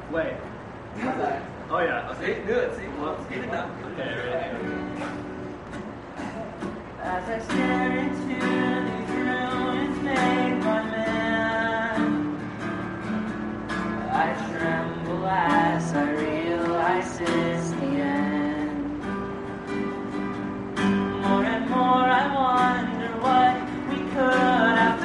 Wait. How's that? Oh yeah. See, do it. See, well, speed it up. Okay, ready? As I stare into these ruins made by man, I tremble as I realize it's the end. More and more I wonder what we could have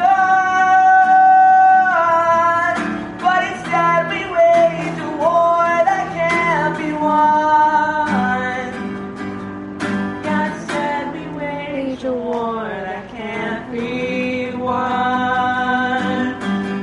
done, but instead we wage a war that can't be won. God said we wage a war that can't be won.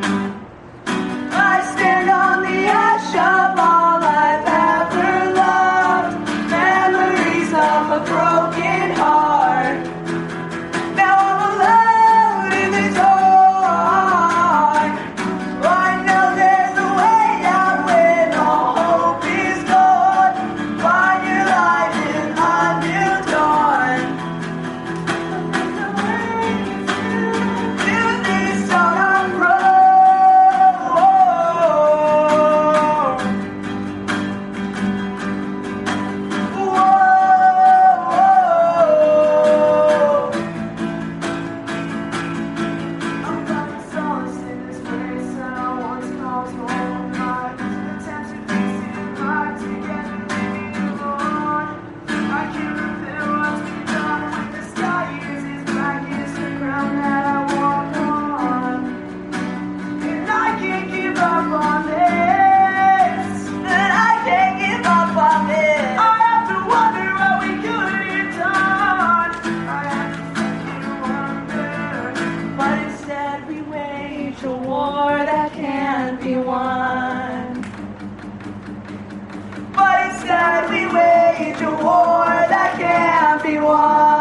I stand on the edge of all I've ever loved, memories of a broken heart. Now I'm alone in this dark. I know there's a way out when all hope is gone. Find your light in a new dawn. Do this on our road. Whoa. I'm finding solace in this place that I once called home. My attempts to fix it right together, maybe move on. I can't repair what's been done when the sky is as black as the ground that I walk on. And I can't give up on this. And I can't give up on this. I have to wonder what we could have done. I have to fucking wonder. But instead we wage a war that can't be won. But instead we wage a war that can't be won.